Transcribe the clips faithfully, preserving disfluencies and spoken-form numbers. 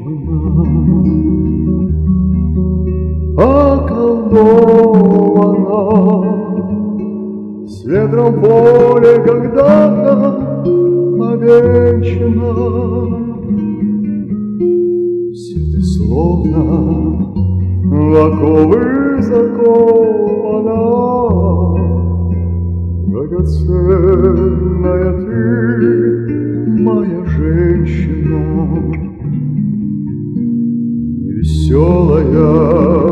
околдована, с ветром в поле когда-то повенчана. Все ты словно в оковы закована, драгоценная ты, моя женщина. Веселая,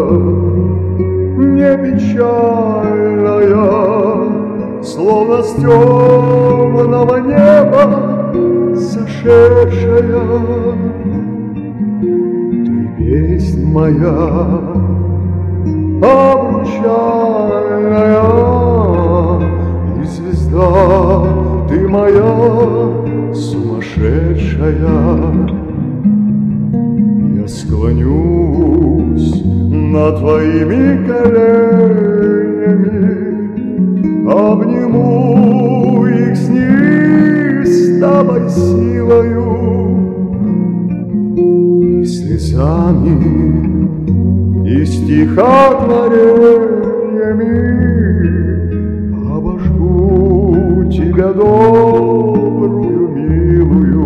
не печальная, словно с темного неба сошедшая. Ты песнь моя обручальная, и звезда ты моя сумасшедшая. Склонюсь над твоими коленями, обниму их с неистовой силою и слезами, и стихотворениями обожгу тебя добрую, милую.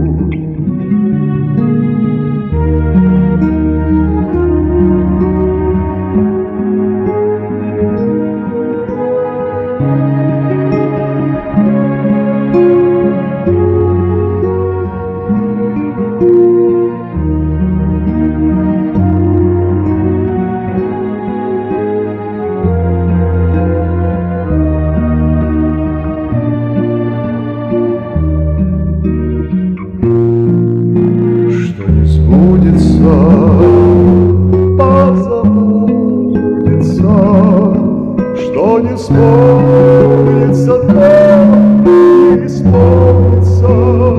Позабудется, что не вспомнится, то не исполнится.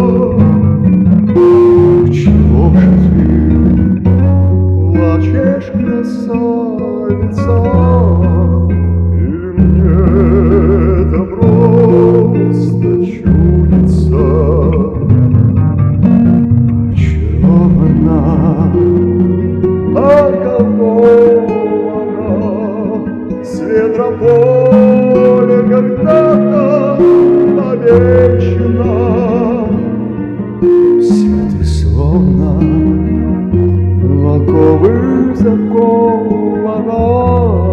Чего же ты плачешь, красавица? Или мне это просто чудится? Околдована, с ветром поле когда-то повенчана. Все ты словно в оковы закована,